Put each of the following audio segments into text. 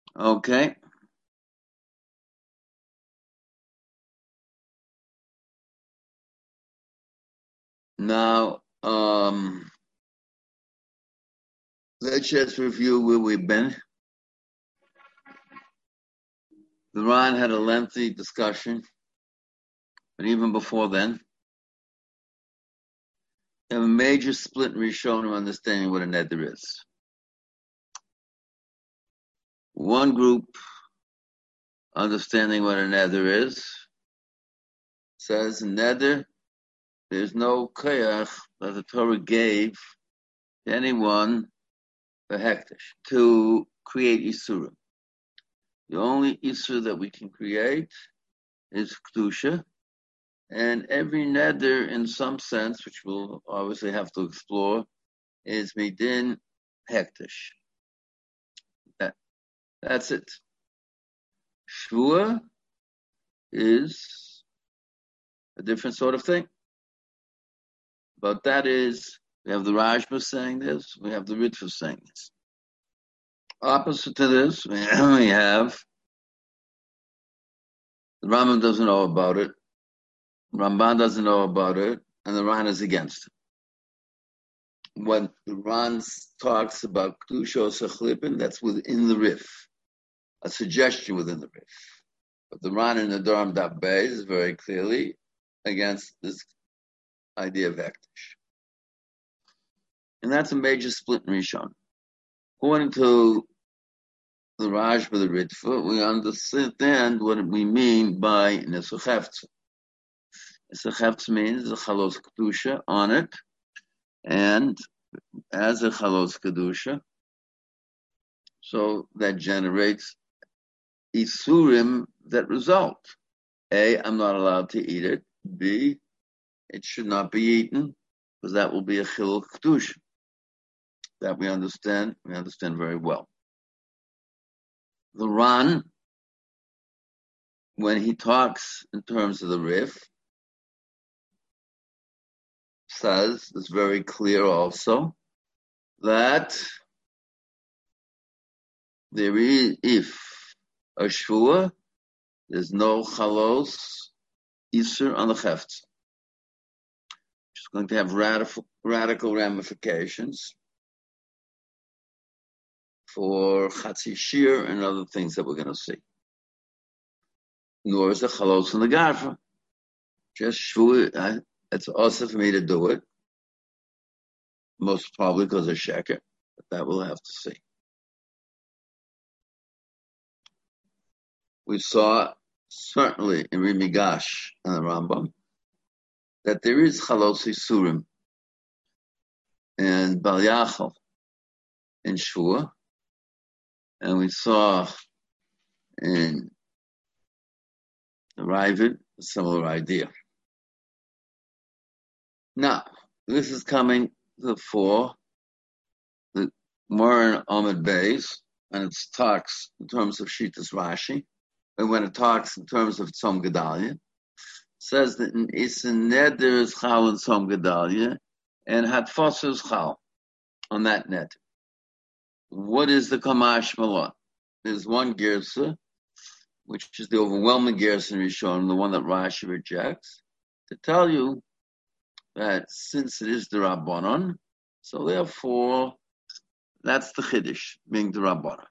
Okay. Now, let's just review where we've been. The Ron had a lengthy discussion, but even before then, we have a major split in Rishonim understanding what a neder is. One group understanding what a neder is says neder, there's no koyach that the Torah gave to anyone for hektish to create isurim. The only isur that we can create is kedusha, and every neder, in some sense, which we'll obviously have to explore, is midin hektish. That's it. Shvua is a different sort of thing. But that is, we have the Rashba saying this, we have the Ritva saying this. Opposite to this, we have the Rambam doesn't know about it, Ramban doesn't know about it, and the Ran is against it. When the Ran talks about Kedusha Sechlipin, that's within the Rif, a suggestion within the Rif. But the Ran in the Durham Dab Bay is very clearly against this idea of Ektish. And that's a major split in Rishon. According to the Rashba, the Ritva, we understand what we mean by Nesuchefza. Nesuchefza means a Chalos Kedusha on it, and as a Chalos Kedusha, so that generates Isurim that result. A, I'm not allowed to eat it. B, it should not be eaten, because that will be a Chilul Kedusha. That we understand very well. The Ran, when he talks in terms of the Rif, says, it's very clear also, that there is, if a Shvua, there's no Chalos Isur on the Cheftz. Which is going to have radical ramifications for Chatzi Shir and other things that we're going to see. Nor is the Chalos in the Garfa. Just Shvua, it's also for me to do it. Most probably because of Sheker, but that we'll have to see. We saw, certainly in Rimigash and the Rambam, that there is Chalos Isurim and Bal Yachal in Shvua, and we saw in the Ravid a similar idea. Now, this is coming to the fore, the Moran Ahmed Beis, and it talks in terms of Shitas Rashi, and when it talks in terms of Tzom Gedalia, says that in Isen Neder is Chal and Tzom Gedalia, and Hatfos is Chal on that net. What is the Kamash Malon? There's one Gersa, which is the overwhelming Gersa in Rishon, the one that Rashi rejects, to tell you that since it is the Rabbanon, so therefore that's the Chiddush, being the Rabbanon.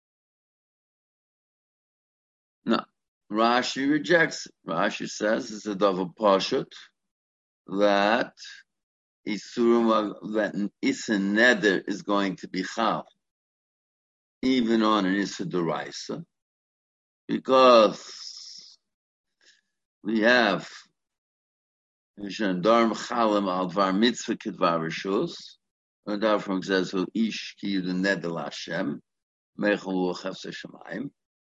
No, Rashi rejects it. Rashi says it's a Davar Pashut that Isurim, that Isen Neder is going to be Chal, even on an Issa D'Oraisa, because we have Darm Chalim al Dvar Mitzvah Kedvar Rishus, and therefore says Ish Ki Yud Neder Hashem Mechel Chefse Shemayim.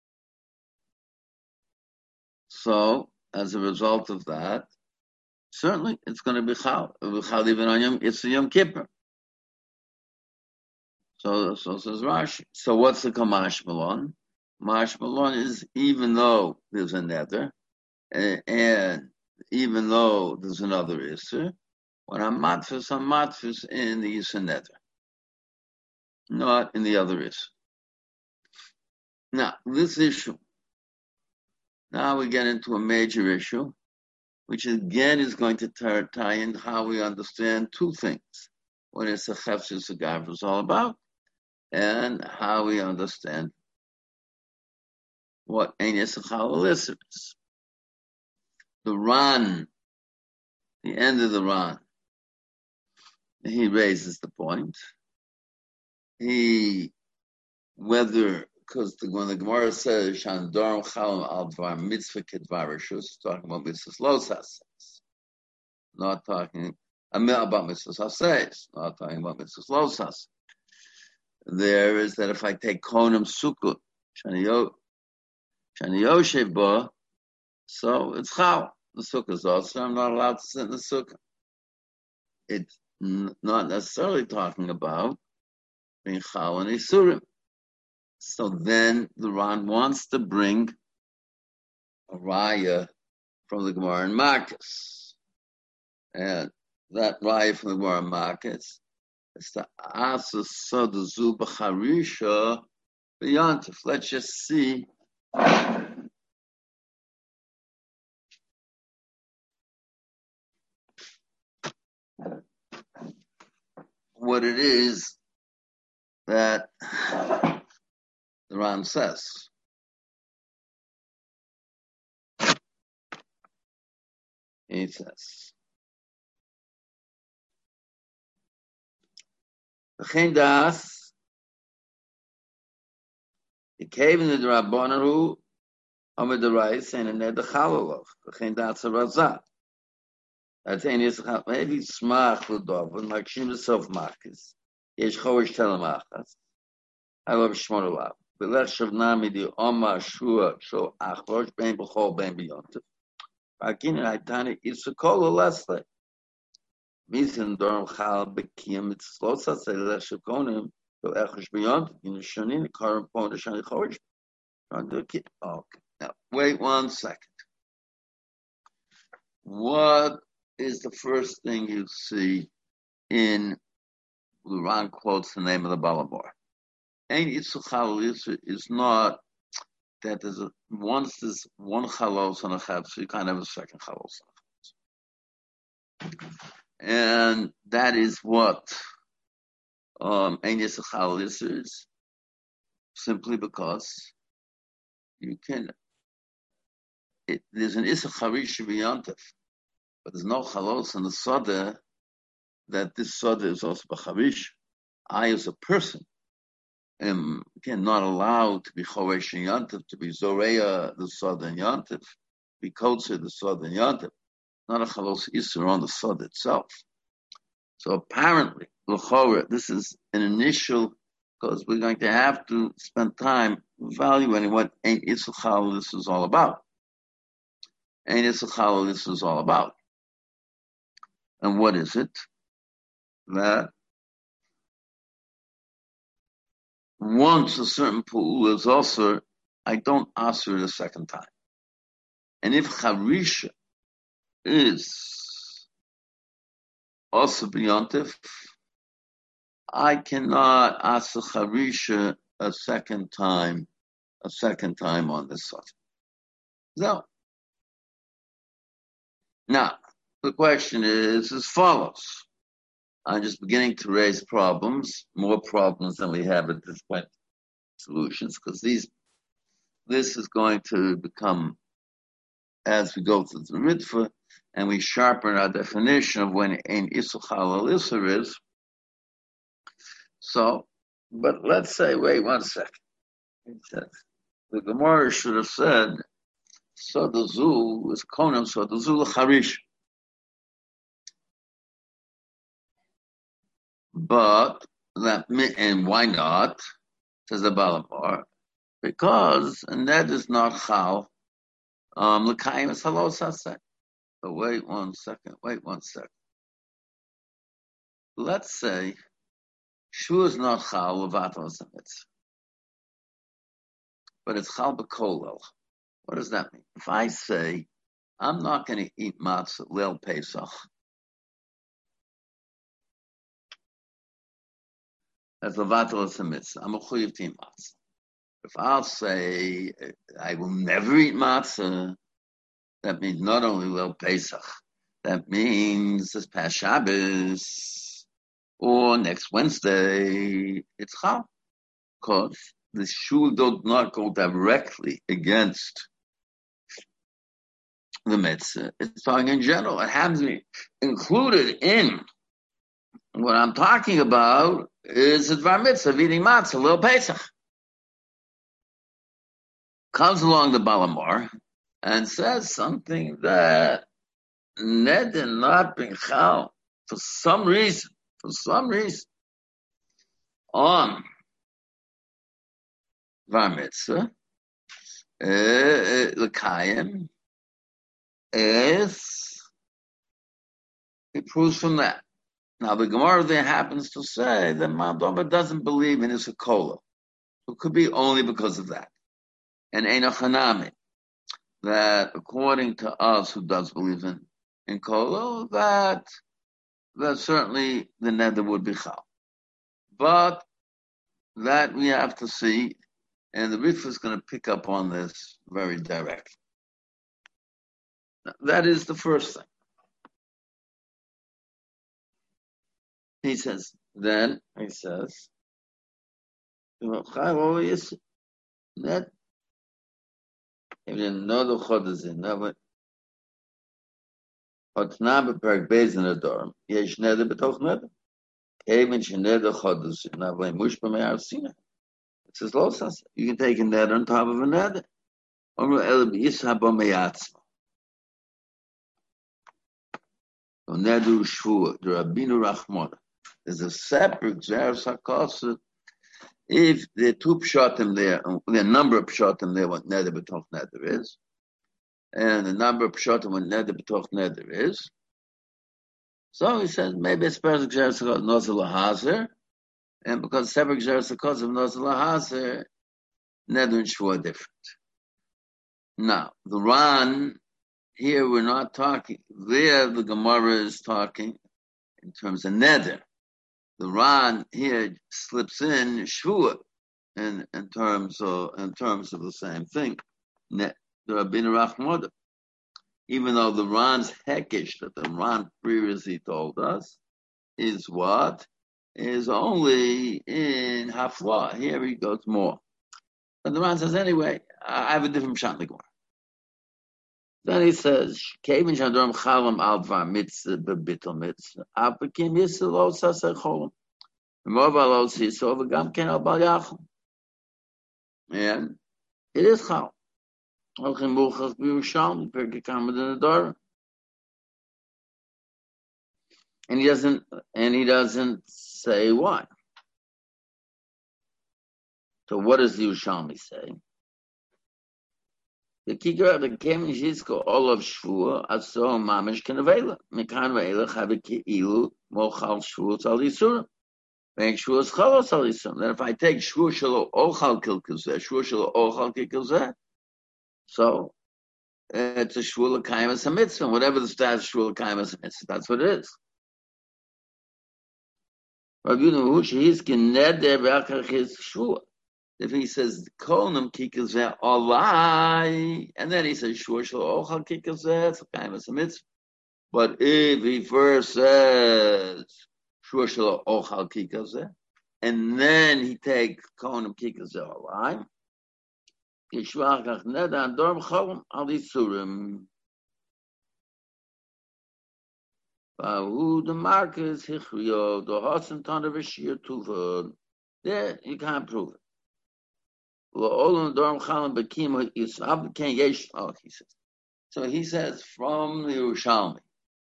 So, as a result of that, certainly it's going to be Chal. It will be Chal even on Yom Kippur. So says Rashi. So what's the Kamash Malon? Kamash Malon is even though there's a nether, and even though there's another Isser, when I'm matfis in the Isser nether, not in the other Isser. Now, this issue, now we get into a major issue, which again is going to tie in how we understand two things. What is the Chefshus Gavra all about, and how we understand what Ein Yisachal is. The Ran, the end of the Ran, he raises the point. Whether, because when the Gemara says, Shandorim Chalam al Dvar Mitzvah Kedvar Rishus, talking about Mitzvahs Losas, not talking about Mitzvahs Haseis, not talking about Mitzvahs Losas. There is that if I take Konam Sukkot, Shani Yoshev Ba, so it's Chal. The Sukkah is also, I'm not allowed to sit in the Sukkah. It's not necessarily talking about being Chal and Isurim. So then the Ran wants to bring a raya from the Gemara in Marcus. And that raya from the Gemara in Marcus is the Asa Sodazu B'charisha B'yantif. Let's just see what it is that the Ran says. He says, "V'chein das, the cave in the Rabbanan Amid the rice and a Nedachaloloch. V'chein das Razah. That's Ein Yisachal. Maybe Smach L'Dov, like Shim Sof Marcus. Yesh Chowish Telemachas. I love Shmonolav. B'lech Shavnami di Oma Shua Sho Achrosh Ben B'chol Ben B'yontif. Again, I tani Isakol Lesle. Misen Dorm Chal B'Kiyam It's Losa Say Lech Shakonim B'Echrosh B'yontif. In the Shanin Karam Pon the Shani Chowish. Okay. Now wait 1 second. What is the first thing you see in Ran quotes the name of the Balamor? Ein Yisachal is not that once there's one chalos and a chav, so you can't have a second chalos. And that is what Ein Yisachal is, simply because you can. There's an Isacharish B'yantif, but there's no chalos in the soda that this soda is also b'charish. I, as a person, am not allowed to be choresh and yantif, to be zoreya the soda and yantif, be kotzer the soda and yantif. Not a chalos isur on the soda itself. So apparently, l'chora, this is an initial, because we're going to have to spend time evaluating what Ein Yisachal this is all about. Ein Yisachal this is all about. And what is it? That once a certain pool is also, I don't answer it a second time. And if Charisha is also b'yontif, I cannot ask the Charisha a second time on this subject. So, now, the question is as follows. I'm just beginning to raise problems, more problems than we have at this point, solutions, because this is going to become, as we go through the Ritva, and we sharpen our definition of when Ein Yisachal Alisser is. So, but let's say, wait 1 second. It says, the Gemara should have said, Sodazu is Konam, Sodazu l'charish. But that, and why not? Says the Balamor, because and that is not chal. L'kayim is halos haseh. But wait 1 second. Let's say Shu is not chal levatal as a mitzvah, but it's chal b'kolel. What does that mean? If I say I'm not going to eat matzah leil Pesach, as levatal as a mitzvah, I'm a chuyev to eat matzah. If I'll say I will never eat matzah, that means not only Leil Pesach, that means it's past Shabbos or next Wednesday, it's Chal. Because the shul does not go directly against the mitzvah. It's talking in general. It happens to be included in what I'm talking about is the Dvar Mitzvah of eating matzah, Leil Pesach. Comes along the Balamor and says something that Ned and not being Chal for some reason, on Dvar Mitzvah, L'Kayim, is it proves from that. Now the Gemara there happens to say that Ma'adoma doesn't believe in Isakola. It could be only because of that. And Eino Chanami, that according to us who does believe in Kolo, that certainly the nether would be Chal. But that we have to see, and the Rif is going to pick up on this very directly. That is the first thing. He says, that if you didn't know the Chod is in, Otna beperk beis in the dorm, yesh neder betoch neder. Even sheneder Chod is in, but mush b'mei arsina. It says, Losas, you can take a neder on top of a neder. Omru ele b'yisha b'mei atzma. So neder shvua, the Rabbeinu Rachmona. There's a separate Zeres HaKosset. If there are two pshatim there are a number of pshatim there, what neder b'toch neder is, and the number of pshatim what neder b'toch neder is, so he says maybe it's better Zeres HaKosset nozel lahazer, and because separate Zeres HaKosset of nozel lahazer, neder and shvua are different. Now, the Ran, here we're not talking, there the Gemara is talking in terms of neder. The Ran here slips in shvua in terms of the same thing. The Rabbeinu Rachmona, even though the Ran's hekish that the Ran previously told us is only in hafla. Here he goes more. But the Ran says anyway, I have a different pshat in the Gemara. Then he says, "Kevin Shadram Chalam Al Dvar Mitzvah Bebitul Mitzvah Apakim Yisrael Lo Sasei Cholam Remova Lo Siso V'Gam Ken Al Bal Yachum." And it is Chal. Olchim Buchas B'Yerushalmi Perkei Kamad in the Dor. And he doesn't say why. So what does the Yerushalmi say? The kicker of the Kemen Shizko all of Shvua Aso Mamish Kenavela Mekan Ve'ela Chavik Ilu Mochal Shvua Tzal Yisurim Ve'ek Shvua Tzal Tzal Yisurim. Then if I take Shvua Shelo Ochal Kilkuzeh, Shvua Shelo Ochal Kilkuzeh, so it's a Shvua L'Kayim as a mitzvah. Whatever the status Shvua L'Kayim as a mitzvah, that's what it is. Rabbi Yehuda Shehizkin Neder Ve'achar Chiz Shvua. If he says Konam Kikazeh Alai, and then he says Shvua Shelo Ochal Kikazeh, it's a kind of a mitzvah. But if he first says Shvua Shelo Ochal Kikazeh, and then he takes Konam Kikazeh Alai, Yishvachach Nedan Dorm Cholam Al Yisurim. Who the markers Hichrio the Hasan Tana Vishir Tuva. There you can't prove it. He says. So he says from the Yerushalmi.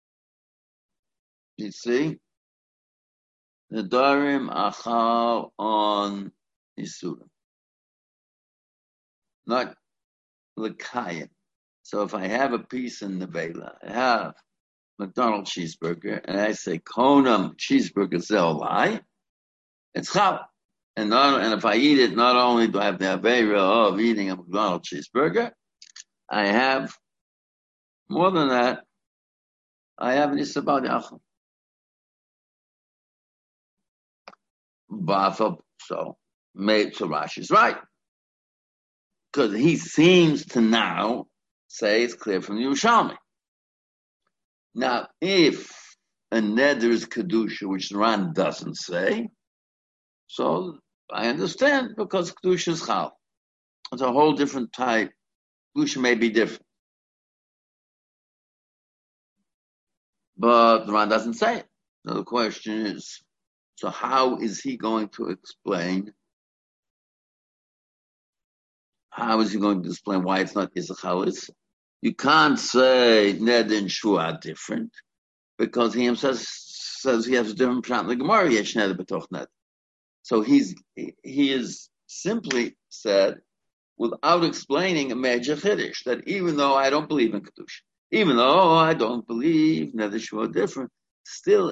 You see, the Darim Achal on Yisurim, not L'Kayim. So if I have a piece in the Vela, I have McDonald's cheeseburger, and I say Konam cheeseburger Zelai, it's Chal. And if I eat it, not only do I have the Aveira of eating a McDonald's cheeseburger, I have more than that. I have an Isabal Yachim. So Rashi is right. because he seems to now say it's clear from the Yerushalmi. Now, if a neder is kedusha, which the Ran doesn't say, so I understand because kedusha is chal. It's a whole different type. Kedusha may be different, but the Ran doesn't say it. So the question is, so how is he going to explain? How is he going to explain why it's not Yisrachalis? You can't say Ned and Shua are different because he himself says he has a different pshat in the Gemara. Yesh Ned b'toch Ned. So he is simply said without explaining a major chiddush that even though I don't believe in kedusha, even though I don't believe Ned and Shua are different, still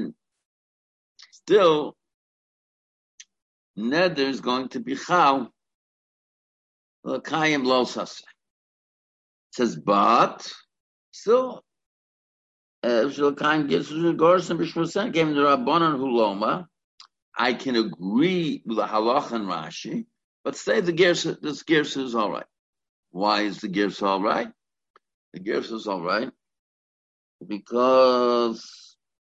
Neder is going to be chal. L'kayim lo saseh. Says, but still, L'kayim gives the Gorson B'shmusen gave him the Rabbanan Huloma. I can agree with the Halach and Rashi, but say this Gersa is all right. Why is the Gersa all right? The Gersa is all right because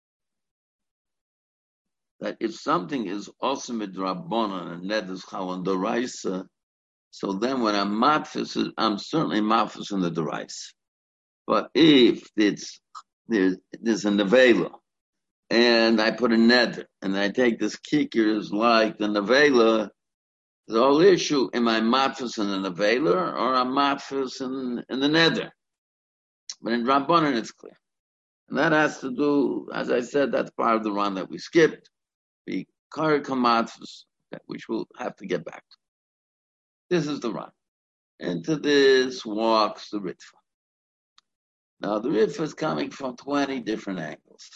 that if something is also midrabanan and Ned is chal and Doraisa, so then when I'm matfis, I'm certainly matfis in the Doraisa. But if there's a nevela, and I put a neder, and I take this kickers like the nevela, the whole issue, am I matfis in the nevela, or I'm matfis in the neder? But in Rabbanan, it's clear. And that has to do, as I said, that's part of the run that we skipped, the karika matfis, which we'll have to get back to. This is the run. Into this walks the Ritva. Now, the Ritva is coming from 20 different angles.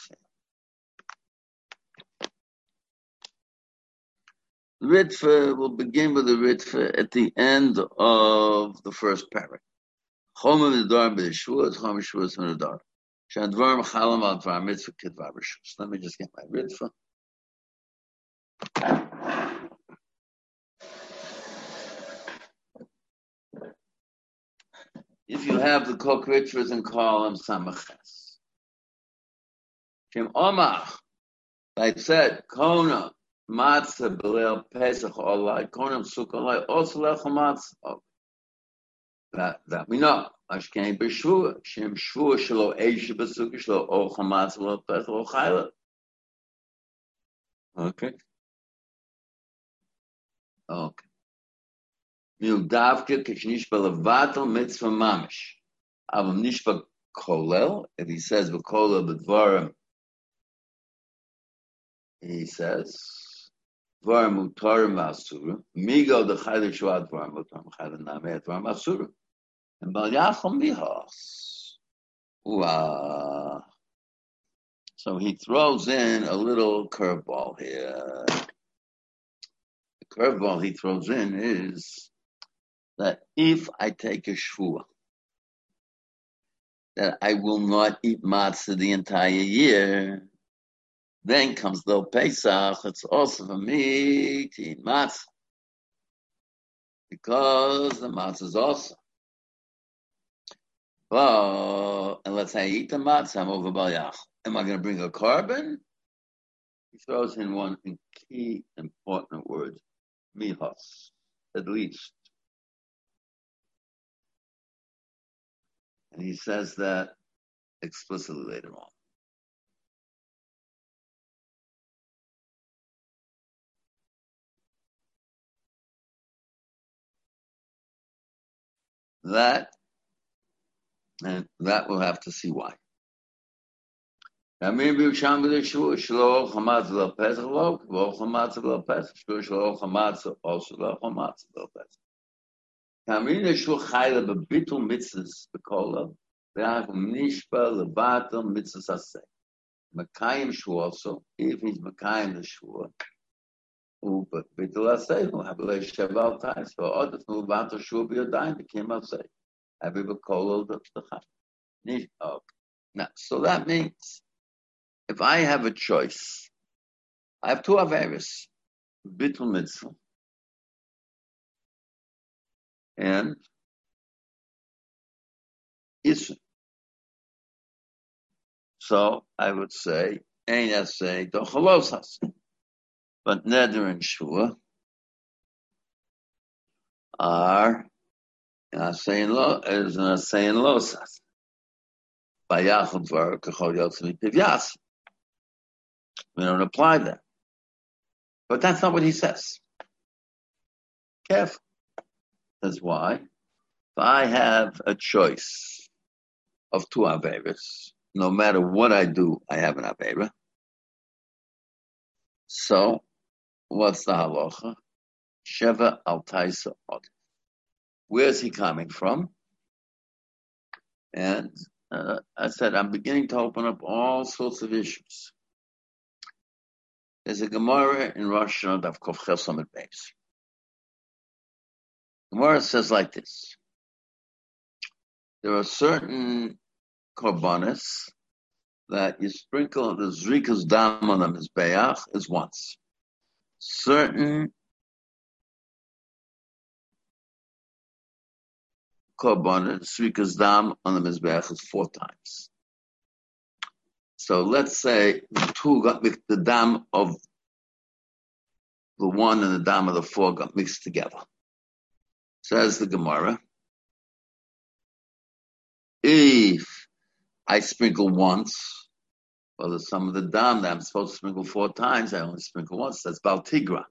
The Ritva will begin with the Ritva at the end of the first paragraph. Let me just get my Ritva. If you have the Kok Ritvas in column Samaches. Shem Omach, like I said, Kona, Matzah, Belel, Pesach, Olai, Kona, Sukkah, Olai, also Lecha Matzah. That we know. Ashkei B'Shvua, Shem Shvua, Shelo Eisha B'Sukkah, Shelo Ocha Matzah, Belel, Pesach, Ochayla. Okay. Davke Kishnish Belevatel Mitzvah Mamish. Avam Nishba Kolel, if he says V'Kolel B'Dvarim, he says Dvarim Mutarim V'Asurim. Migo the Chayler Shua Dvarim Mutarim Chayler Nameh Dvarim V'Asurim. And Bal Yachom Bihas. So he throws in a little curveball here. The curveball he throws in is that if I take a shvua, that I will not eat matzah the entire year, then comes the Pesach, it's also for me to eat matzah. Because the matzah is awesome. But, and let's say I eat the matzah, I'm over Balyach. Am I going to bring a carbon? He throws in one key important word, mihas, at least. And he says that explicitly later on. That we'll have to see why. Makayim Shua also, if he's Makayim the Shua, but Bitul Asay, who have a Sheval times for others, who want to Shua be a dime, became Asay. I be a Kolol the Chayim. Now, so that means if I have a choice, I have two Averis, Bitul Mitzvah and Yisra. So I would say, Ein Asay Dochalos Asay. But Neder and Shua are Asay and Lo, is an Asay and Losas. Bayachim Dvar Kachol Yotzim Pivyas. We don't apply that. But that's not what he says. Careful. That's why. If I have a choice of two Averas, no matter what I do, I have an Avera. So, what's the halacha? Sheva al Taisa Od. Where's he coming from? And I said, I'm beginning to open up all sorts of issues. There's a Gemara in Rosh Hashanah Daf Kov Ches Amud Beis. Gemara says like this: there are certain korbanos that you sprinkle the zrikas dam on the mizbeach is once. Certain korbanos zrikas dam on the mizbeach is 4 times. So let's say the two got mixed, the dam of the 1 and the dam of the 4 got mixed together. Says the Gemara, if I sprinkle once, well, there's some of the dam that I'm supposed to sprinkle 4 times, I only sprinkle once. That's Baltigra.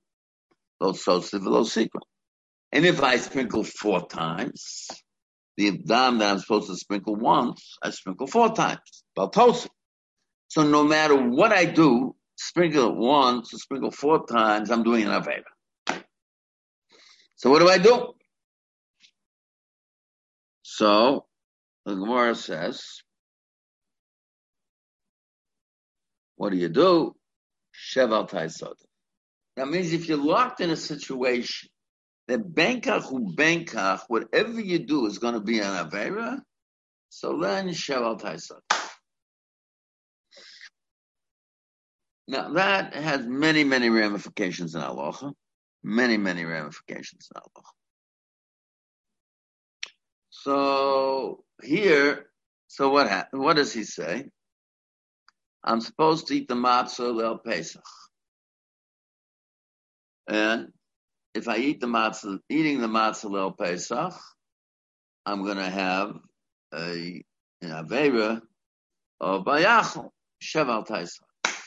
And if I sprinkle 4 times, the dam that I'm supposed to sprinkle once, I sprinkle 4 times. Baltosa. So no matter what I do, sprinkle it once, sprinkle 4 times, I'm doing an Avera. So what do I do? So the Gemara says, what do you do? Sheval Taisod. That means if you're locked in a situation that benkach, whatever you do is going to be an Avera, so then Sheval Taisod. Now that has many, many ramifications in halacha. Many, many ramifications in halacha. So here, so what happened? What does he say? I'm supposed to eat the matzah leil Pesach, and if I eat the matzah, eating the matzah leil Pesach, I'm going to have an avera of bayachol sheval taisa.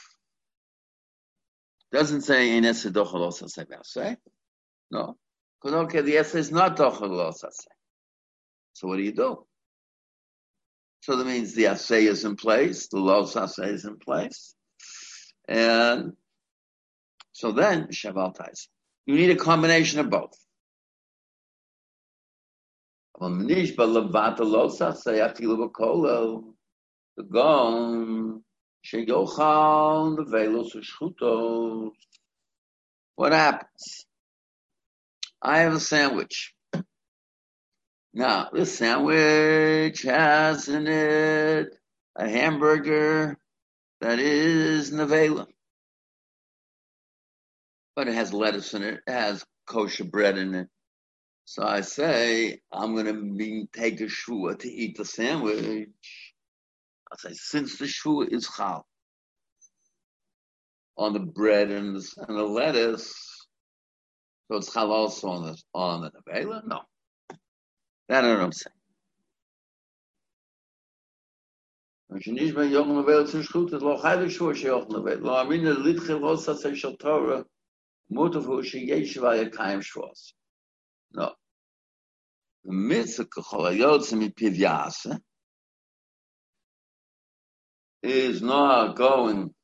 Doesn't say in esse dochalos asay. No, because okay, the esse is not dochalos asay. So what do? So that means the assay is in place, the los assay is in place, and so then sheval taisa. You need a combination of both. The gon sheyochal the velos u'shchutos. What happens? I have a sandwich. Now, this sandwich has in it a hamburger that is nevela. But it has lettuce in it, it has kosher bread in it. So I say, I'm going to take a shua to eat the sandwich. I say, since the shua is chal on the bread and the lettuce, so it's chal also on the nevela? No. That I don't say. No. The mitzvah is not going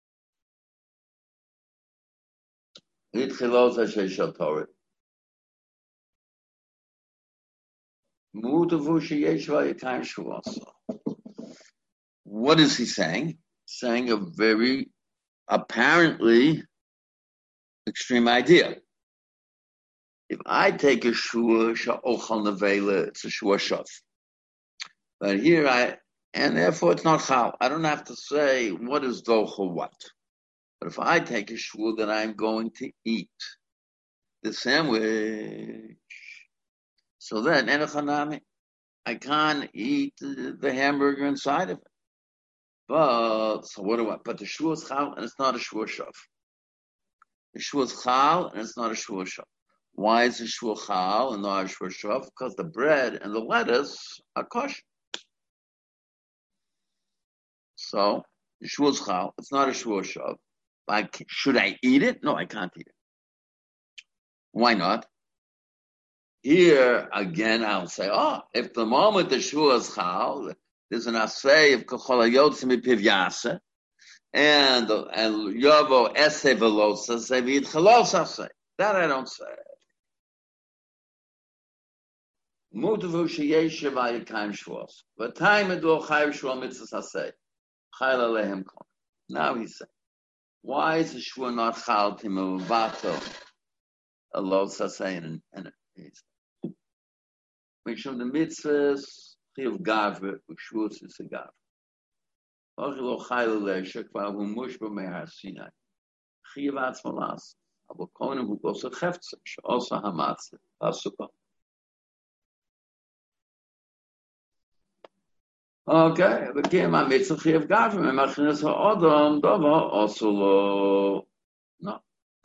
what is he saying? Saying a very apparently extreme idea. If I take a shua sha'ochal nevela, it's a shua shaf. But here and therefore it's not chal. I don't have to say what is dochel what. But if I take a shua that I'm going to eat the sandwich, So then, enochanami, I can't eat the hamburger inside of it. But so what do I? But the shua is chal, and it's not a shua shav. The shua is chal, and it's not a shua shav. Why is the shua chal and not a shua shav? Because the bread and the lettuce are kosher. So the shua is chal. It's not a shua shav. Should I eat it? No, I can't eat it. Why not? Here again, I'll say, if the moment the shua is chal, there's an asay of kachol hayotzim mipiv yasa, and yovo ese velosa say v'id chalos say. That I don't say. Mutavu sheyesh v'ayikayim shvuos. V'tayim edu chayiv shvuos mitzvahs asay. Chayil alehem kon. Now he said, why is the shua not chal timuvato a los asay and Mishum the mitzvahs chiv gavre u'shvuos is a gavre. Ochilo chayil leishak v'avu mushba mehar Sinai. Chiv atzmalas. Aber koinem hu also cheftze, also hamatze, pasukah. Okay, but came my mitzvah chiv gavre, me machinas ha'odom, dova also lo. No.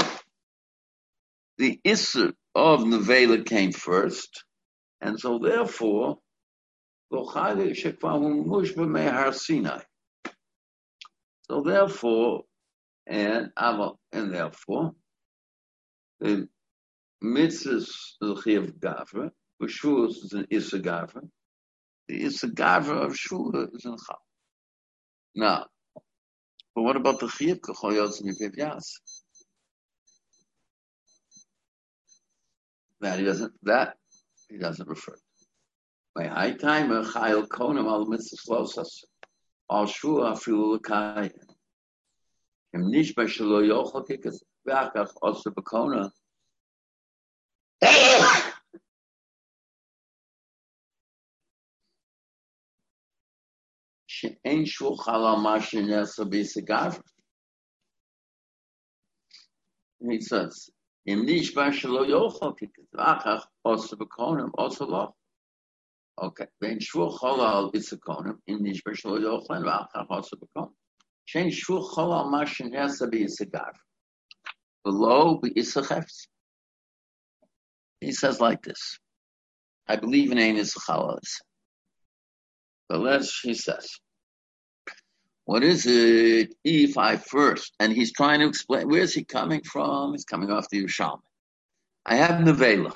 The issue of nevela came first, and so therefore, lo chayil shekva hu mushba mehar Sinai. So therefore, and therefore, the mitzvahs of chiv gavre, Shvuos is an issa gavre. The issa gavre of Shvuos is an chal. Now, but what about the chiv kachol yotzim mipiv yas? That he doesn't refer to. By high time, a chayil konim al mitzvahs losas al Shvuah afilu l'kayim. Im nish b'shelo yochel kikas v'achach osu b'kona. She'en shvuah chala mashin yasa b'isa gavre. He says, Im nish b'shelo yochel kikas v'achach osu b'kona osu lo. Okay. Vein shvuah chala al b'isa konim im nish b'shelo yochel v'achach osu b'kona. She'en shvuah chala mashin yasa b'isa gavre. Below b'isa chefetz. He says like this. I believe in Ein Yisrachalas. But he says, what is it if I first, and he's trying to explain, where's he coming from? He's coming off the Yerushalmi. I have nevela.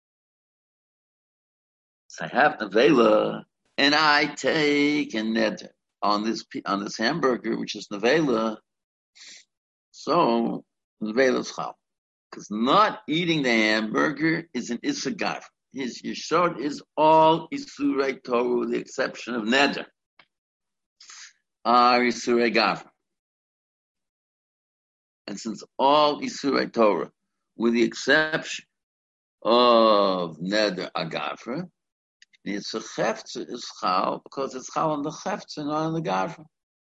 So I have nevela, and I take a neder on this hamburger, which is nevela. So nevela is chal. Because not eating the hamburger is an issa gavre. His yeshod is all isurei Torah with the exception of neder. Are isurei gavre. And since all isurei Torah with the exception of neder agavre, it's a cheftze is chal because it's chal on the cheftze and not on the gavre.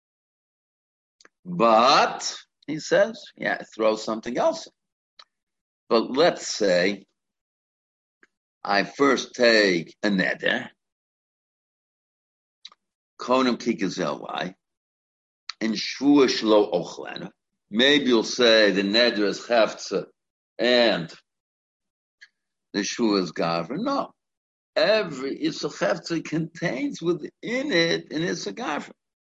But he says, throw something else in. But let's say I first take a neder, konim kikazelwai, and shvua shlo ochlena. Maybe you'll say the neder is heftze and the shvua is gavre. No, every issa heftze contains within it an issa gavre.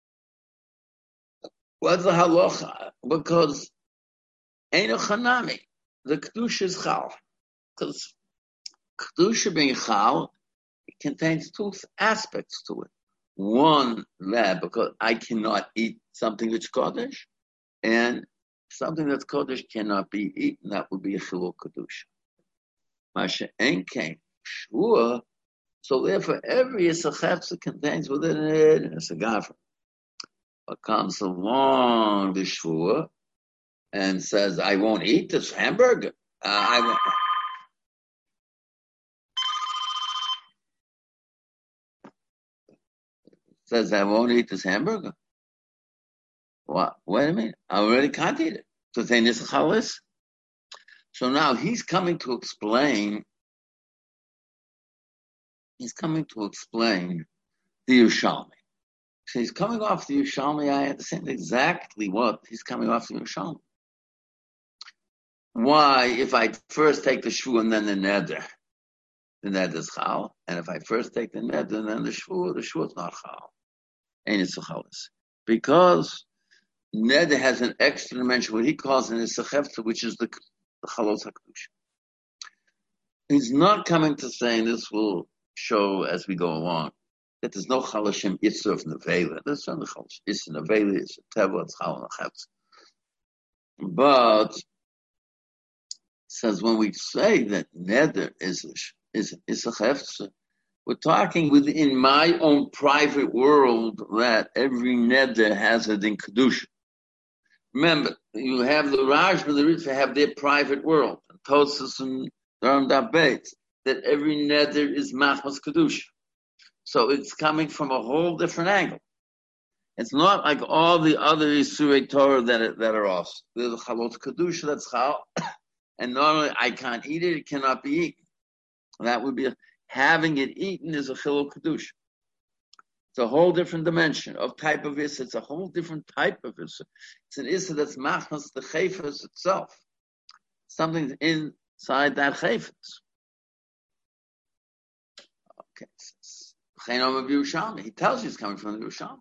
What's the halacha? Because ain't a chanami. The kedusha is chal, because kedusha being chal, it contains two aspects to it. One, that because I cannot eat something that's kodesh, and something that's kodesh cannot be eaten. That would be a chilul kedusha. Masha enkein shvua. So therefore, every yisachetza contains within it an yisagavra. But comes along the shvua and says, I won't eat this hamburger. I won't. Says, I won't eat this hamburger. What? Wait a minute. I already can't eat it. So saying this is chalis. So now he's coming to explain He's coming to explain the Yerushalmi. So he's coming off the Yerushalmi. I understand exactly what he's coming off the Yerushalmi. Why, if I first take the shvu and then the neder is chal, and if I first take the neder and then the shvu is not chal. And it's a chalas. Because neder has an extra dimension, what he calls an isachefta, which is the chalos hakdusha. He's not coming to saying this will show as we go along that there's no chalashim itzur of nevela. There's no chalash. It's a nevela, it's a teva, it's chal and a chetz. But says when we say that neder is a chetz, we're talking within my own private world that every neder has a din kedusha. Remember, you have the Raj and the Ritva have their private world. And Tosas and Dharam Dabbeit, that every neder is machmas kedusha. So it's coming from a whole different angle. It's not like all the other Isurei Torah that are off. There's a chalot kedusha that's chal, and normally I can't eat it; it cannot be eaten. That would be having it eaten is a chilul kedusha. It's a whole different dimension of type of issa. It's a whole different type of issa. It's an issa that's machmas the chayfetz itself. Something inside that chayfetz. Okay. He tells you it's coming from the Yerushalmi.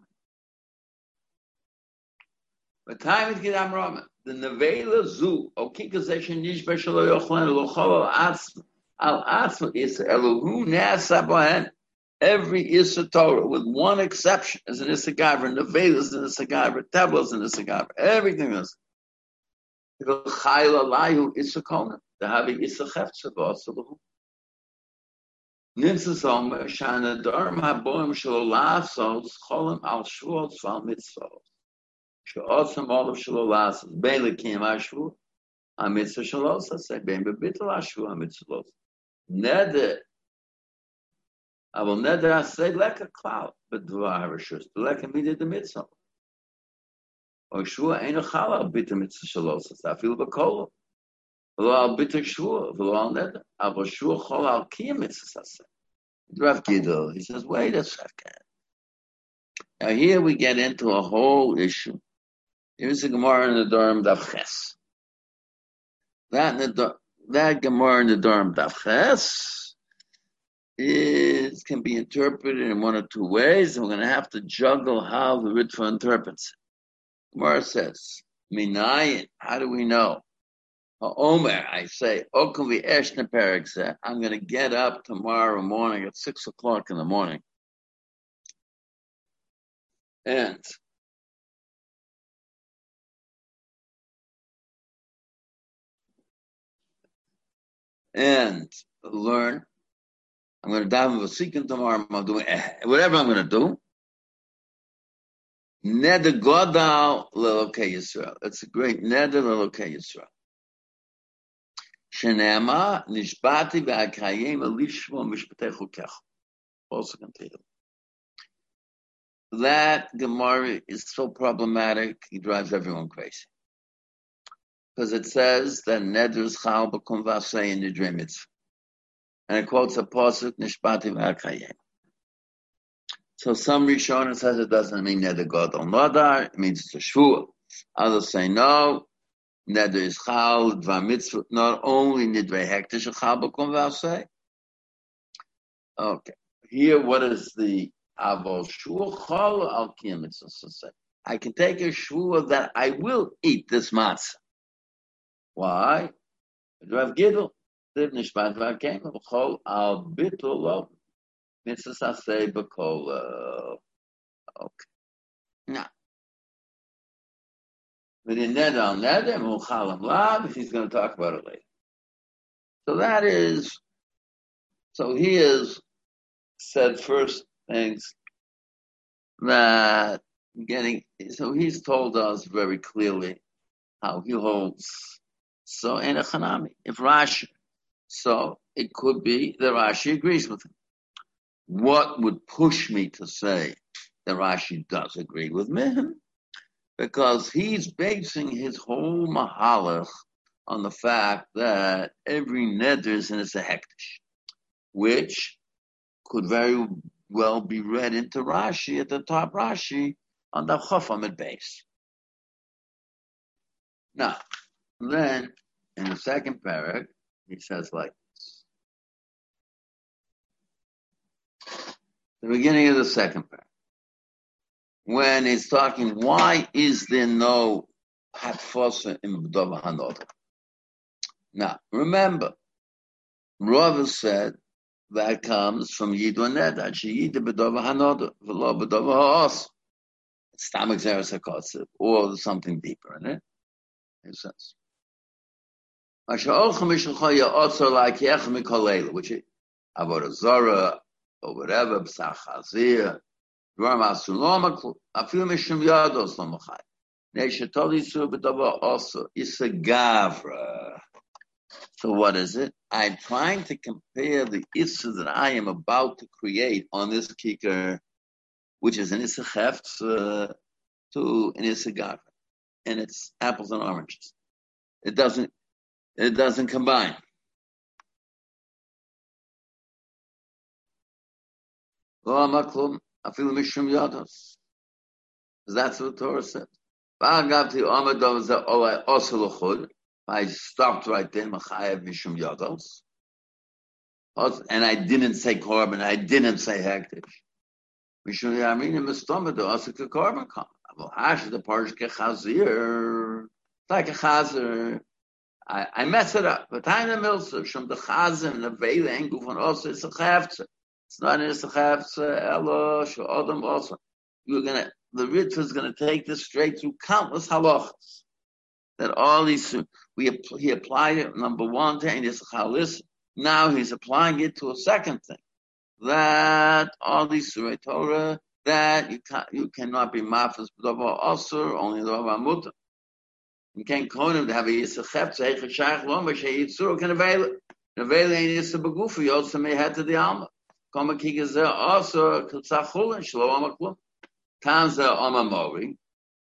But time it gidam rama. The nevela zu okikazeshin nishba shelo yochlan lo chol al atzma issa elohu ne'asa bohen. Every Issa Torah, with one exception, is an Issa Gavra. Nevela is an Issa Gavra. Tebla is an Issa Gavra. Everything is. The Chayla Lahu Issa Kona. The Havi Issa Cheftza V'Asalahu. Nimtzas Omer Shana Darm HaBoim Shelo Lasos Cholim Al Shvuot Val Mitzvot. She'otzam Olav Shelo Lasos. Bein Lekim HaShvu HaMitzvah Shelo Saseh. Bein Bebitul HaShvu HaMitzvot. Neder I will never say like a cloud, but do I have a shus? Like a midah the mitzvah. Or shua ain't a chalal bit the mitzvah shalos. I feel the kol. V'lo al bit shua, v'lo al neder. Avo shua chol al kiyam mitzvah saseh. Rav Gidol, he says, wait a second. Now here we get into a whole issue. Here's the Gemara in the Durham Daf Ches. That Gemara in the Durham Daf Ches can be interpreted in one or two ways, and we're going to have to juggle how the Ritva interprets it. Gemara says, Minayin, how do we know? Omer, I say, Okum v'eshna perek zeh. I'm going to get up tomorrow morning at 6 o'clock in the morning. And learn. I'm going to daven v'sikin tomorrow. I'm doing whatever I'm going to do. Neder godal lelokei Yisrael. It's a great neder lelokei Yisrael. Shenema nishbati v'akayim alishmo mishpatei chukecha. Also continue. That Gemara is so problematic. It drives everyone crazy. Because it says that neder is chal b'kum v'asei in nidrei mitzvah. And it quotes a pasuk, Nishbati v'akayim. So some Rishonim says it doesn't mean neder godol nodar, it means it's a shvua. Others say no, neder is chal, dvar mitzvah, not only nidrei hektish chal b'kum v'asei. Okay. Here, what is the avol shvua chal al kiyam mitzvah say? I can take a shvua that I will eat this matzah. Why? Rav Gidol. Nishbat v'akayim v'chol al bitul lo mitzvah saseh b'kol. Okay. Now, but in neder al neder muchalam lav, he's going to talk about it later. So that is. So he has said first things that getting. So he's told us very clearly how he holds. So in a chanami, if Rashi. So it could be that Rashi agrees with him. What would push me to say that Rashi does agree with me? Because he's basing his whole mahalach on the fact that every neder is in a hektish, which could very well be read into Rashi at the top. Rashi on the Chofamid base. Now, then in the second paragraph, he says like this. The beginning of the second paragraph, when he's talking, why is there no hatfosa in B'dova Hanoda? Now, remember, Rava said that comes from Yidwa Neda, Sheyid B'dova Hanoda, V'lo B'dova Ha'os. It's Tamak Zeres HaKotzev, or something deeper in it. It says, which is Avodah Zarah, or whatever, B'sach Chazir, Dvar Masulom, Afil Mishum Yados Lomachai. Neishatol Yisur B'dova also, Issa Gavra. So what is it? I'm trying to compare the Issa that I am about to create on this kicker, which is an Issa Chefts, to an Issa Gavra. And it's apples and oranges. It doesn't combine. Lo maklum afilu mishum yados. That's what Torah said. I stopped right there, Machayev mishum yados. And I didn't say korban. I didn't say hektish. Mishum yaminim estomado asik korban kam. Well, hash the parish kechazir. Like a chazer. I mess it up. But I'm the milsa from the chazer and the veil angle from also it's a chafzer. It's not in a chafzer. Elo sh'odam also. The Ritva is going to take this straight through countless halachas. That all these he applied it number one to Enis Chalis. Now he's applying it to a second thing. That all these Surah Torah that you cannot be mafas b'davar asur, only b'davar mutar. You can't call him to have a yisachef tzeicha shayach lo m'sheyitzur can avail it. Avail ain't yisach begufa yotza mehet to the alma. Kama kigazeh asur katzachul and shlo amaklum. Tanza amamori.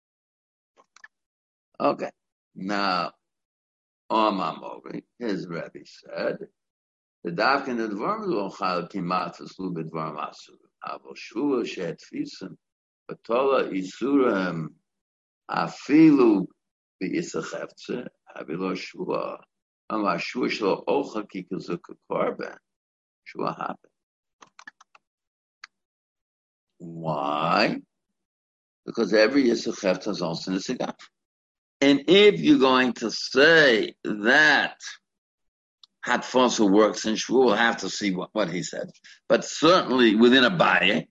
Okay. Now, amamori, his Rebbe said, the davkin the dvarm lo chal kimatas lu b'dvarm asur. Avo shua she'et tfisim. Batola isuram afilu b'yisachefze. Avilo shua. Amar shua shlo ocha kikazuk korban. Shua happened. Why? Because every yisachefze has also nisagav. And if you're going to say that Hatfosa works in Shvu, we'll have to see what he said. But certainly within a baye,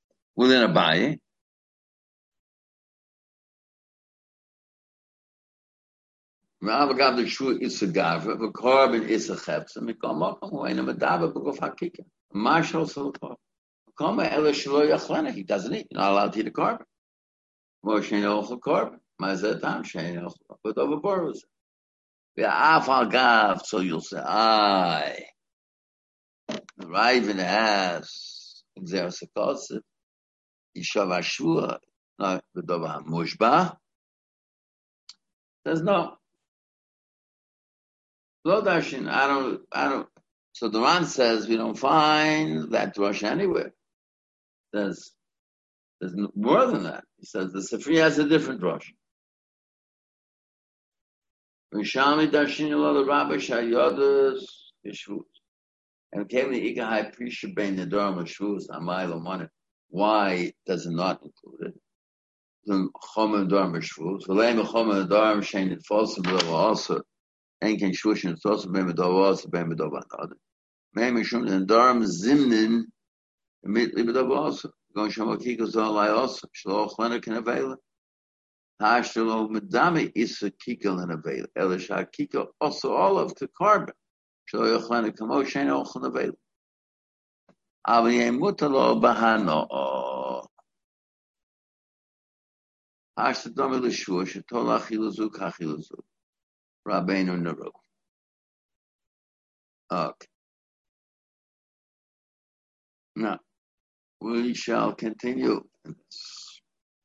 Ravagav the Shvu is a gavra, the korban is a chepsa, mikom when a medava b'gof hakika. Marshal Sultan. Koma ela shlo yachlena, he doesn't eat. You're not allowed to eat a korban. Moshe ochel korban. Mazetam shein ochel. But over boros. So you'll say, the Raven has Xeris HaKotzev, Yishav HaShua, no, B'dova HaMushba. Says no. Lo Darshin, I don't. So the Ran says we don't find that drush anywhere. There's more than that. He says the Sifri has a different drush. Rishami Darshin Lo the Rabbi Shayodas Yeshvut. And came the Ikahai Prisha Bein Nedarim Shvus Amayla Money. Why does it not include it? The Chomim Nedarim Shvus. V'leim Chomim Nedarim Shein it falls to B'dova also. And can Shvush and it's also Bein B'dova also Bein B'dova Another. May Mishum Nedarim Zimnin immediately B'dova also. Going Shamakiko Zalai also. Shlo Chlena can avail it. Hashlo Medami Isa Kikal and avail it. Elisha Kikal also all of the carbon. Shlo Yochlenik Kamo Shein Ochel avail it. Aviyem Mutalo Bahano. Hashtadomi Lishua Shatola Chiluzu Kachiluzu. Rabbeinu Neru. Okay. Now, we shall continue in this.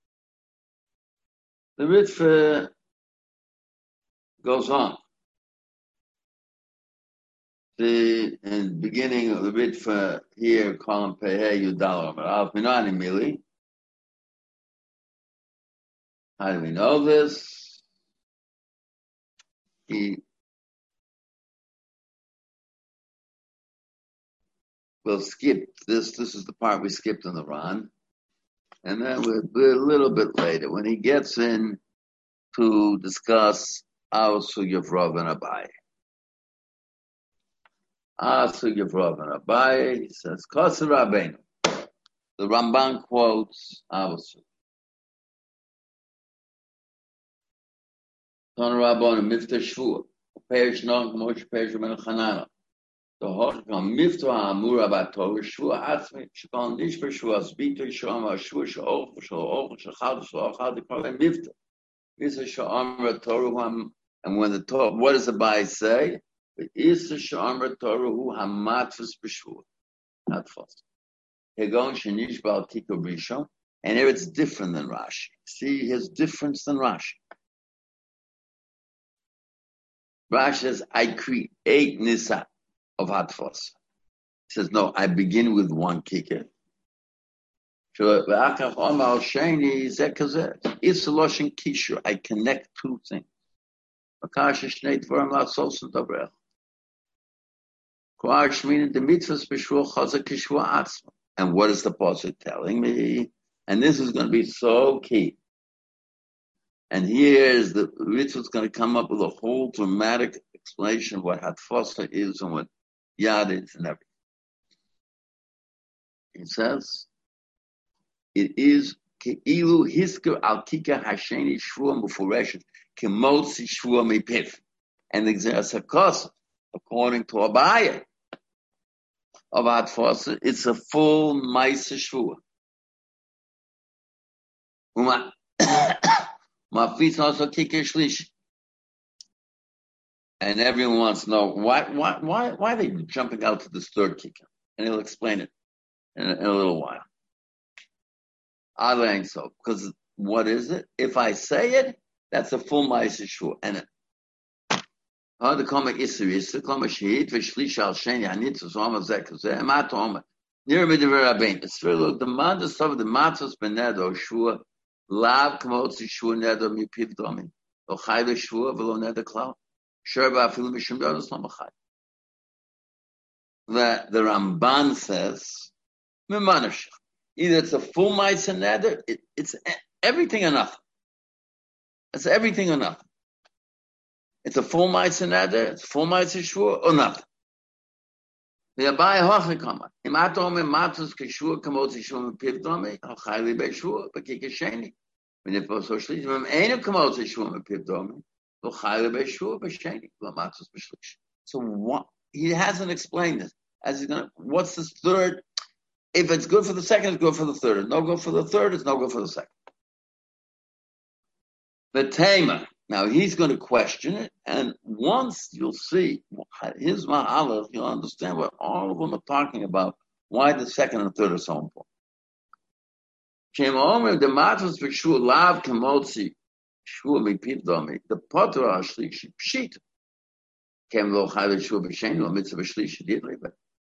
The Ritva goes on. The in beginning of the bit for here, column Pehe Yudal Alf Minani Mili. How do we know this? We'll skip this. This is the part we skipped in the Ran. And then we're a little bit later when he gets in to discuss our Sugya of Rav and Abaye. Our Sugya of Rav and Abaye, he says, Koser Rabbeinu. The Ramban quotes our Sugya. Ton Rabbon Miftah Shvua. Perish non Moshe Perish Ben Chanana. The Hochkam Miftah Amur Abat Torah Shvua Atzmi Shkon Dish Shvua Zbito Shom Shvua Shol Shol Shachad Shol Chad Kol Miftah. This is Sha'amra Torah, and when the Torah, what does the Bai say? Is the Sha'amra Torah who Hamatfus B'Shvua, not false. Hegon Shenish Bal Tiko Brishon, and here it's different than Rashi. See his difference than Rashi. Rashi says, I create Nisa of Hatfos. He says, no, I begin with one kicker. I connect two things. And what is the pasuk telling me? And this is going to be so key. And here's the Ritzvah's going to come up with a whole dramatic explanation of what Hatfasa is and what Yad is and everything. He says, it is Ke'ilu Hisker Al Kika Hasheni Shvua Mufureshet Kemotzi Shvua Mepif. And the Xeras according to Abaye of Hatfasa, it's a full Maisa Shvua. Mafis also Kika Shlish. And everyone wants to know why are they jumping out to this third Kika? And he'll explain it in a little while. I think so. Because what is it? If I say it, that's a full Ma'aseh Shvua. And the comic Isser, Koma Shehit, Veshlish Al Sheni, Hanitz, Zoma Zek, Emat Omer. Near Midiver Rabbein. It's really the Mandas of the Matzos Benedo, Shvua, Lav Kamotzi Shvua Nedo, Mipiv Domi. Lo Chai the Shvua, Velo Nedo Klau. Sherba Afilu Mishum Dodos Lomachai. The Ramban says, Mimanash. Either it's a full Ma'aseh Neder, it's everything or nothing. It's everything or nothing. It's a full Ma'aseh Neder, it's full Ma'aseh Shvua, or nothing. The Abaye Hochikama. Im Atom im Matus Keshvua Kamotzi Shvua Mepivdomi, Chayli Be'Shvua, Bekikasheni. When it was so shlish, Im Einu Kamotzi Shvua Mepivdomi, Chayli Be'Shvua, Besheni, Matus Beshlish. So what? He hasn't explained this. As he's gonna, what's this third? If it's good for the second, it's good for the third. It's no good for the third, it's no good for the second. The Tema. Now he's going to question it, and once you'll see his Ma'alef, you'll understand what all of them are talking about, why the second and third are so important. The Potter Ashlishi Pshit. Came lo Chayla Shua B'Shen, lo Mitzvah Shlishi Didli, but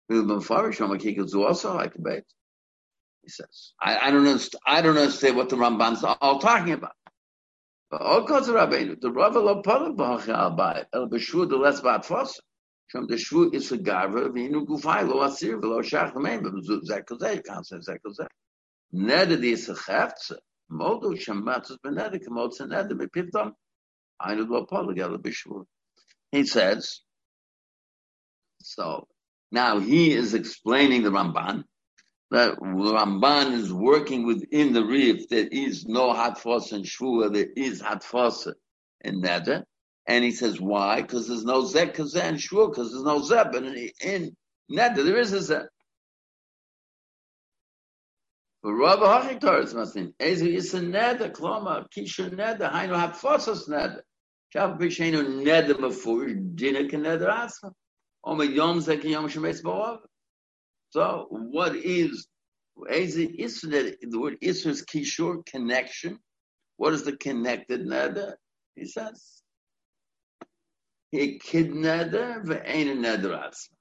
he says, I don't understand what the Rambans are all talking about. But all cause of Rabbeinu, the Rav lo Palim B'Hachal B'Ay, El B'Shua the less bad Fosa. From the Shua is a Garva, V'Inu Gufay, lo Asir, V'lo Shach L'mein, V'Zut Zekozeh, you can't say Zekozeh. Neder di is a Cheftze, Modo Shematzes B'Neder, K'motze Neder, B'Pivdom, Ainu lo Palim, El B'Shua. He says, so now he is explaining the Ramban, that the Ramban is working within the Rif. There is no Hatfos and Shvua, there is Hatfos in Neder. And he says, why? Because there's no Zeh Kazeh and Shvua, because there's no Zeh, but in Neder there is a Zeh. But Rabbi Hachitor is Masin, Ezu Yisa Neder, Kloma, Kisha Neder, Hainu Hatfos Neder. Shav B'Sheinu Neder Mefurish, Dina Neder Asma. So what is the word Isra is Kishur, connection. What is the connected neder? He says he kid neder ve'ein neder atzma.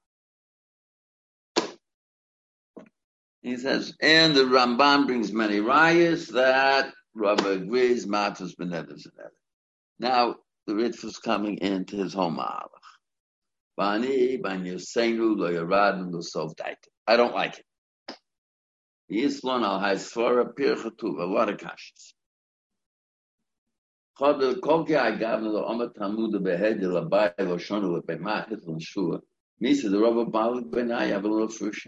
He says, and the Ramban brings many rayas that Rabbi agrees matters beneder zeneder. Now the Ritva is coming into his home mahalach. Bani ban Yosenu lo Yeradim lo Sov Daita. I don't like it. Yislon al Haisvara Pir Chatuv, a lot of kashas. Chod kol ki agavna lo omet Talmud behed labai lo shonu lo b'machit lo shua. Misa the Rabbi Malik ben I have a little fruition.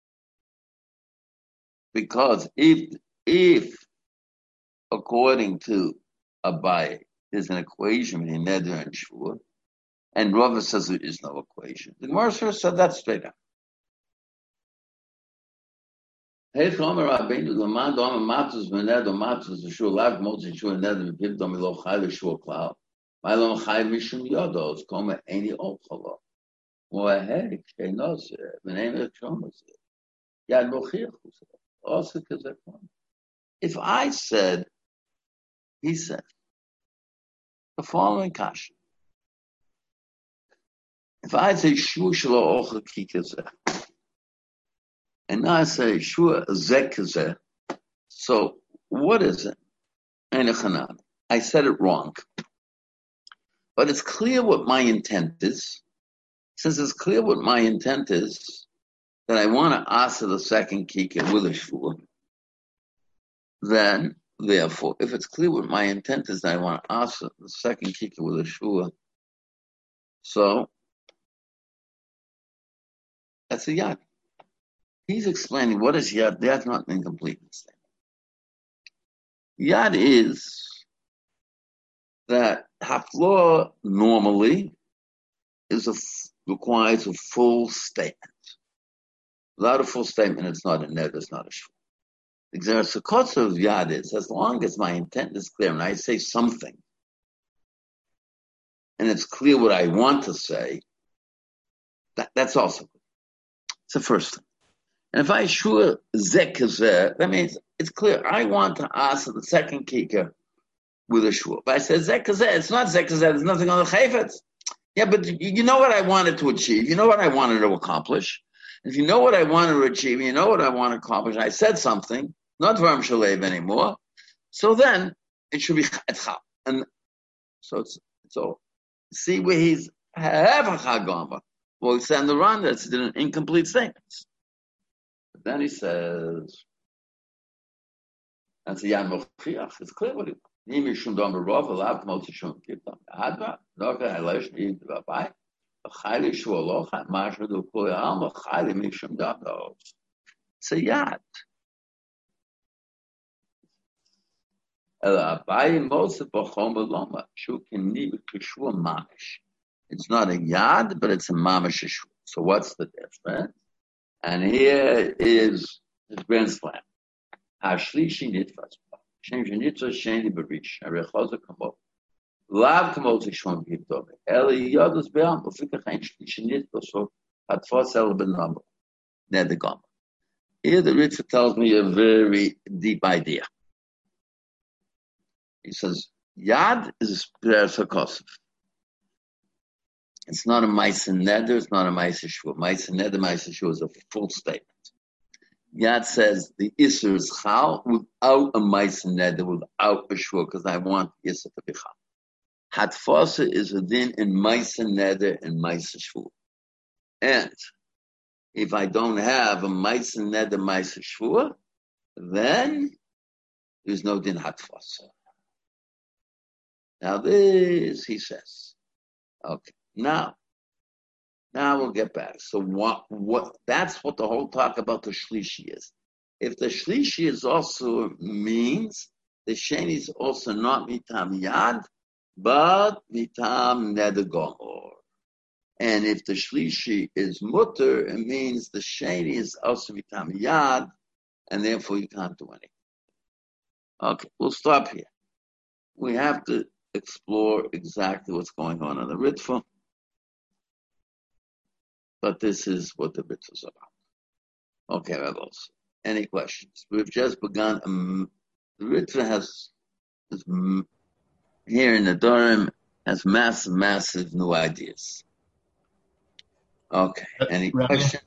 Because if according to Abaye there's an equation between neder and shua, and Rava says there is no equation, the Gemara said that straight up. Hey, Chomer Rabbeinu, the man do matus bened do matus the shul lav motzei shul ned b'piv do milo chay l'shul klal. Ma'ilom chay mishum yodos koma eni ochalo. Mo'ehek sheinos v'neim echshomos yad mochiach also kazek one. If I said, he said, the following kasha. If I say shul shelo ochel ki kazeh, and now I say, shua zekazeh. So, what is it? I said it wrong. But it's clear what my intent is. Since it's clear what my intent is, that I want to answer the second kikah with a shua, then, therefore, if it's clear what my intent is, that I want to answer the second kikah with a shua, so, that's a yad. He's explaining what is yad. That's not an incompleteness. Yad is that haflor normally requires a full statement. Without a full statement, it's not a neder, it's not a shul. The Xerisakotza of yad is, as long as my intent is clear and I say something, and it's clear what I want to say, that's also good. It's the first thing. And if I shua zekazeh, that means it's clear. I want to ask the second kikah with a shua. But I said zekazeh, it's not zekazeh, there's nothing on the chayfetz. Yeah, but you know what I wanted to achieve. You know what I wanted to accomplish. If you know what I wanted to achieve, you know what I want to accomplish. I said something, not Ram Shalev anymore. So then it should be Chetchal. And so see where he's have a Chagama. Well, it's on the run that's an incomplete statements. But then he says, that's a Yan Mochiach. It's clear what he wants. If it's a yad. It's not a yad, but it's a mamash. So what's the difference? And here is his grand slam. Hashlishi nitfas. Sheni nitfas sheni berish. Arechoza kamo. Lav kamo tishon givdove. Eli yodos be'am. Ufika chen shlishi nitfas. So hatfos el benam. Nedegam. Here the Ritva tells me a very deep idea. He says, Yad is Peres HaKosov. It's not a Maisa Neder, it's not a Maisa Shua. Maisa Neder, Maisa Shua is a full statement. Yad says the Isser is Chal without a Maisa Neder, without a Shua, because I want Isser to be Chal. Hatfosa is within in Maisa Neder and Maisa Shua. And if I don't have a Maisa Neder, Maisa Shua, then there's no Din Hatfosa. Now this, he says. Okay. Now we'll get back. So what that's what the whole talk about the Shlishi is. If the Shlishi is also means, the Sheni is also not Mitam Yad, but Mitam Nedegomor. And if the Shlishi is Mutter, it means the Sheni is also Mitam Yad, and therefore you can't do anything. Okay, we'll stop here. We have to explore exactly what's going on in the Ritva. But this is what the Ritva is about. Okay, Rebels. Any questions? We've just begun. The Ritva is here in the Durham has massive new ideas. Okay, any Rabbi? questions?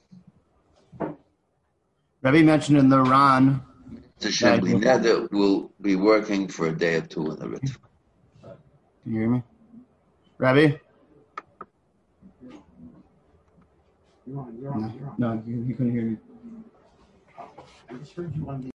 Rabbi mentioned in the Ran. We never will be working for a day or two in the Ritva. Can you hear me? Rabbi? No, he couldn't hear me. I just heard you on the